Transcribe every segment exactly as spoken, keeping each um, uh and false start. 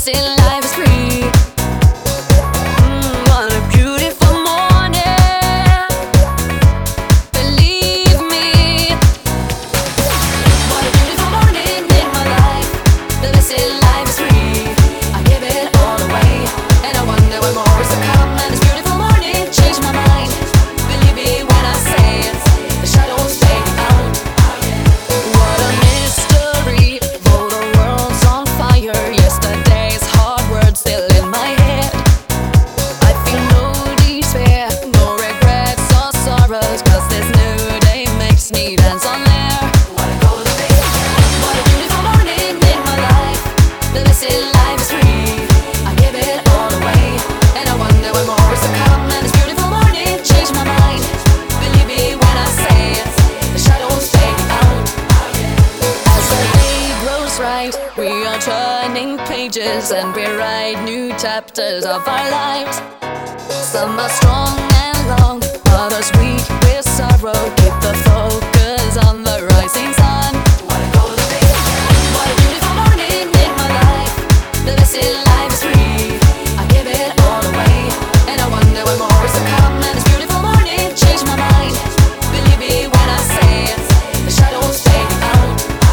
best in life is free. Mm, what a beautiful morning. Believe me. What a beautiful morning in my life. The best in life is free. I give it all away, and I wonder what more is to come. And this beautiful morning changed my mind. Believe me when I say it, the shadows take out. What a mystery, though the world's on fire. Yesterday's hard words still in my head. I feel no despair, no regrets or sorrows, 'cause this new day makes me dance on air. What a golden day, what a beautiful morning in my life. The best in life is free. I give it all away, and I wonder what more is to come. And this beautiful morning changed my mind. Believe me when I say it, the shadows take out. As the day grows right, we are turning pages and we write new chapters of our lives. Some are strong and long, others weak with sorrow. Keep the focus on the rising sun. What a golden day, what a beautiful morning in my life. The best in life is free. I give it all away, and I wonder what more is to come. And this beautiful morning changed my mind. Believe me when I say it, the shadows take out.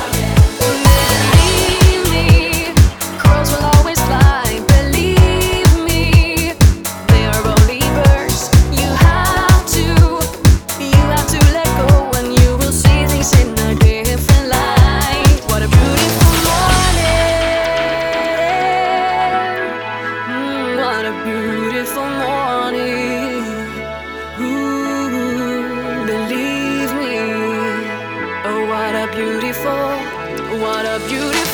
Believe me, crows will always fly. Believe me, they are believers. You have to, you have to let go, and you will see things in a different light. What a beautiful morning. Mm, what a beautiful morning. Ooh, believe me. Oh, what a beautiful, what a beautiful